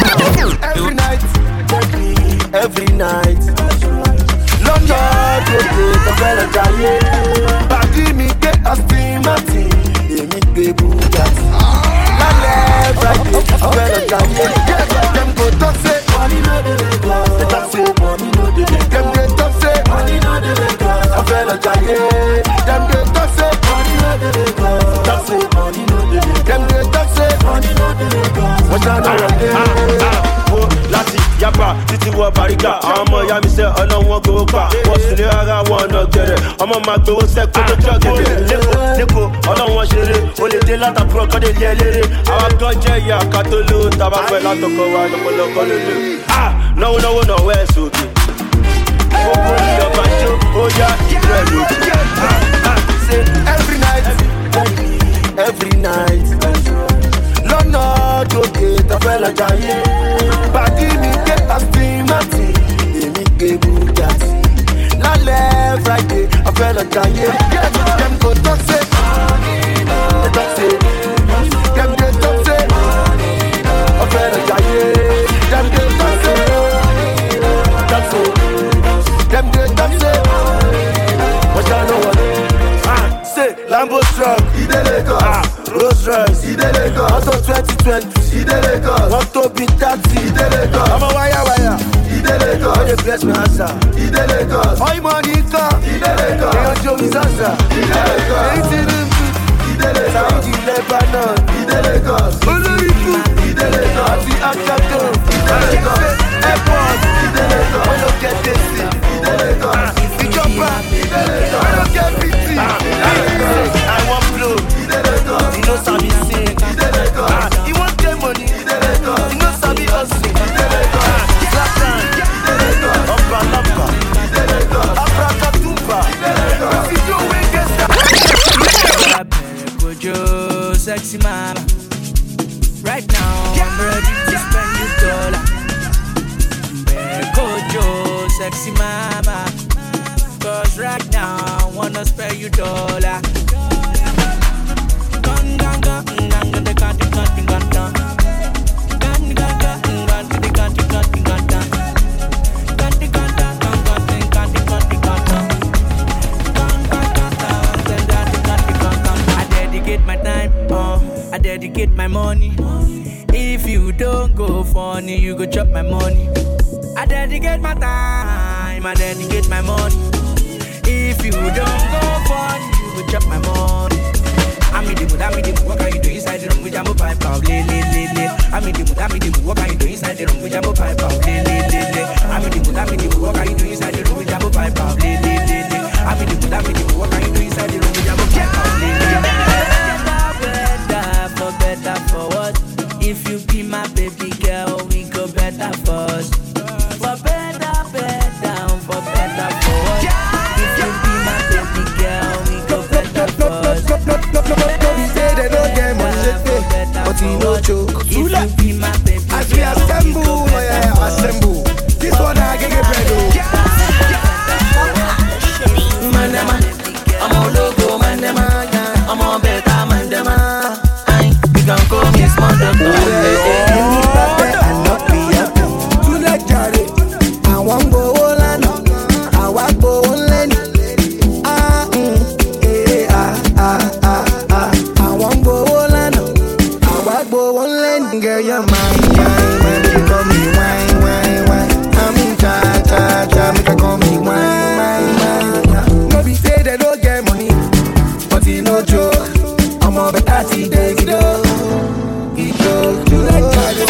Every night. London, the fella jaye. Badi mi get a steam mati, me get Bugatti. Lale Friday, the fella jaye. Them go talk say money no dey regular. They talk say money no dey regular. Them go talk say money no dey regular. The fella jaye. Them go talk say money no dey regular. Talk say money no dey regular. Them go talk say money no dey regular. What's that now?
Láti yapa títí wọ Bàrígà àwọn ọmọ ìyá mi sẹ ọ̀nà wọn gbowó pa wọ́n sì lé ara wọn ọ̀nà gẹ̀rẹ̀ ọmọ máa gbowó sẹ́kọ̀ọ́ tó jọ gẹ̀rẹ̀ lẹ́kọ̀ọ́ ọlọ́wọ́n ṣeré o lè dé látàkùrọ̀ kọ́ lè lé eléré àwọn kan jẹ́ ìyá ká tó lówó tàbá fẹ́ látọkọ wa lọ́pọ̀lọpọ̀ lólè náwó náwó ẹ̀ sókè gbogbo ìjọba jó ó yá ìlú ẹ̀ lókè.
Every night lọ́nà tó dé tọ́fẹ́ lọ́jà yé. jaye. Them go talk say, they talk say. Them go talk say, affair jaye. Them go talk say, talk say. Them go talk say, but I know what. Say Lambo truck, he dey Lagos. Rolls Royce, he dey Lagos. Auto 2020, he dey Lagos. Moto be taxi, he dey Lagos. I'm a wire, he dey Lagos. When you bless me answer, he dey Lagos. All your money come, he dey Lagos. They don't show me answer, he dey Lagos. Anything in food, he dey Lagos. Saudi Lebanon, he dey Lagos. Oloriku, he dey Lagos. Ati Akato, he dey Lagos. Airport, he dey Lagos. When you get this, he dey Lagos. If you jump back, he dey Lagos. When you get PT, he dey Lagos. I want blow, he dey Lagos. You know Sabi sing, he dey Lagos. You want get money, he dey Lagos. You know Sabi hustle, he dey Lagos. Zlatan, he dey Lagos. Opa Lampa, he dey Lagos. Abracadabra, he dey Lagos. If you win, get that.
Gojo, sexy mama. Right now, I'm ready to spend your dollar. Gojo, sexy mama. Cause right now, I wanna spare you dollar. I dedicate my time, I dedicate my money. If you don't go funny, you go chop my money. I dedicate my time, I dedicate my money. If you don't go funny, you go chop my money. I'm in the mood, what can you do inside the room with Jambo pipe out, le. I'm in the mood, what can you do inside the room with Jambo pipe out, le. I'm in the mood, what can you do inside the room with Jambo pipe out, le. I'm in the mood, what can you do inside the room with Jambo pipe out, le. Better, for better, for what? If you be my baby girl, we go better first. For better, for better, for what? If you be my baby girl, we go better first.
Nobody say they don't get money, but he no joke.
If you be my baby girl,
as we assemble, assemble. This one I get bread.
Mandema, I'm a logo, Mandema, I'm a better Mandema. You can call me smart doctor.
Girl, you're mine, you call me wine. I'm in cha, make her call me wine. Nobody say they don't get money, but he no joke. I'm a better days ago. He goes to like Charlie.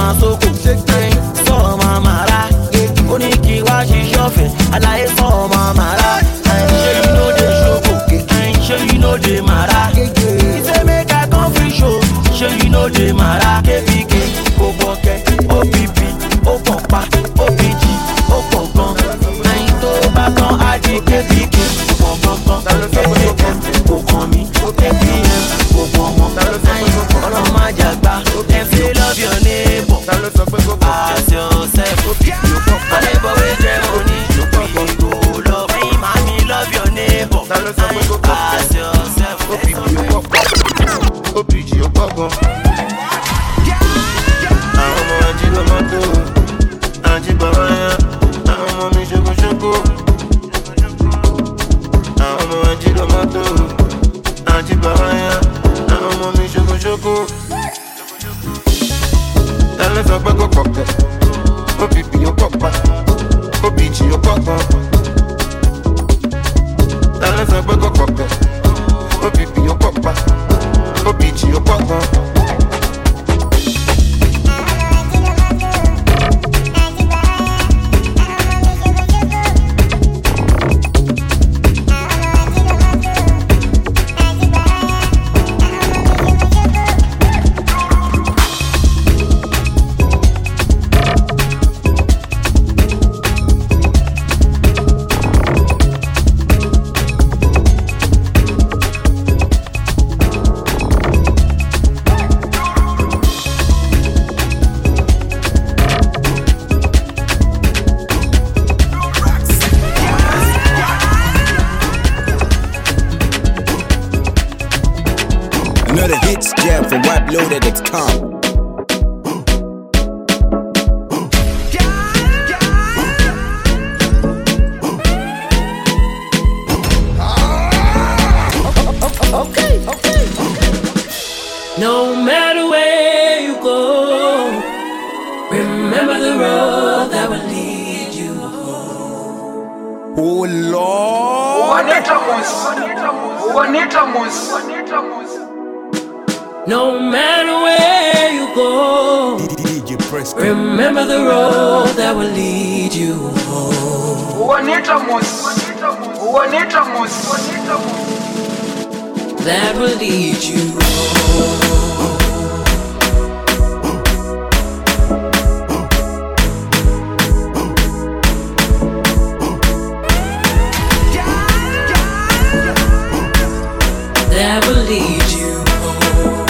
For my mara, Oniki wa she shopping. I like for my mara. I'm sure you know the show. I'm sure you know the mara. He say make I come free show. Sure you know the mara. KPK, Oboke, OPP, Opopa, OPG, Opokon. I'm to back on ID KPK, Opokon, Okomi, KPM, Opokon. I'm on my jagba. Them say love your neighbor as yourself. My neighbor with their money. We go love. Hey, mommy, love your neighbor as yourself.
OPG, Opokon.
loaded.com.
Okay. No matter where you go, remember the road that will lead you home.
Oh Lord.
No matter where you go, remember the road that will lead you home. That will lead you home. That will lead you home.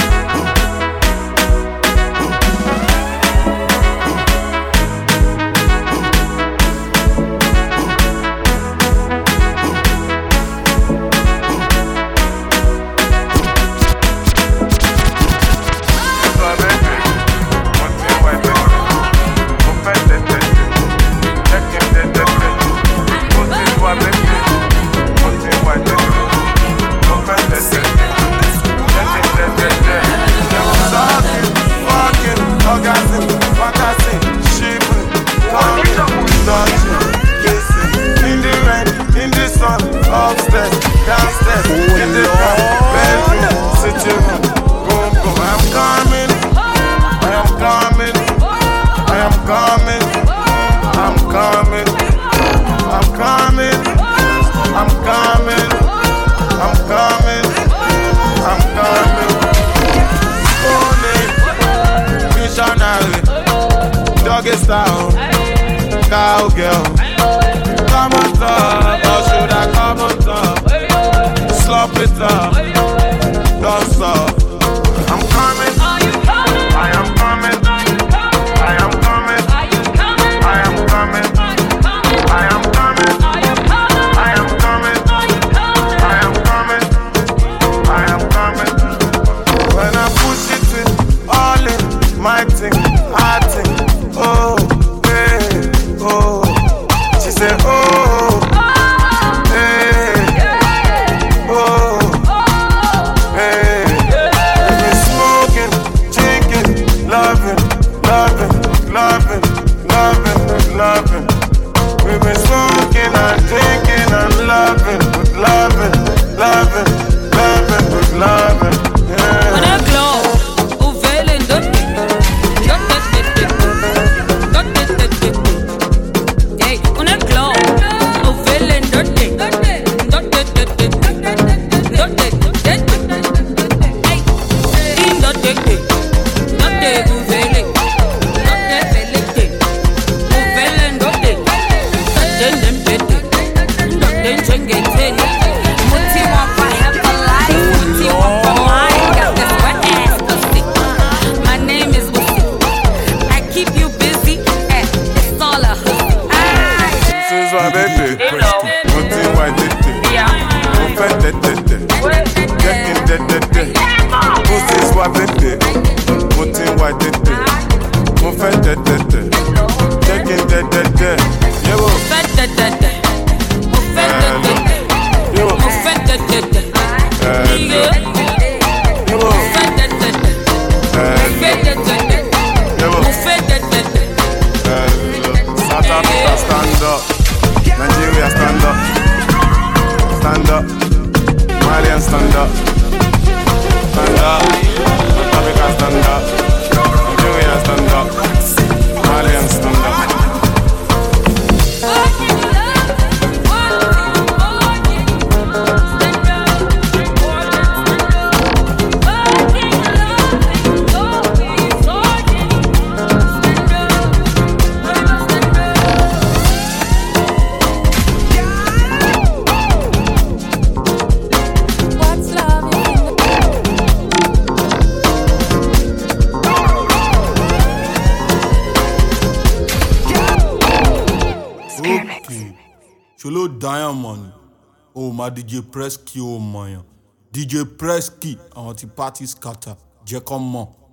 Style, cowgirl, come on top, or should I come on top? Slop it up, don't stop. I'm coming, I am coming, I am coming, I am coming, I am coming, I am coming, I am coming, I am coming. When I push it in, all in my thing, I think. Oh, hey, oh, she said, oh, hey, oh, hey. We've been smoking, drinking, loving, loving, loving, loving, loving. We've been smoking and drinking and loving, loving, loving, loving, loving, yeah.
On a glow, au vélo,
Cholo Diamond. Oh, my DJ Presky, oh my. DJ Presky, I want the party scatter.
jẹ́ kó mọ̀.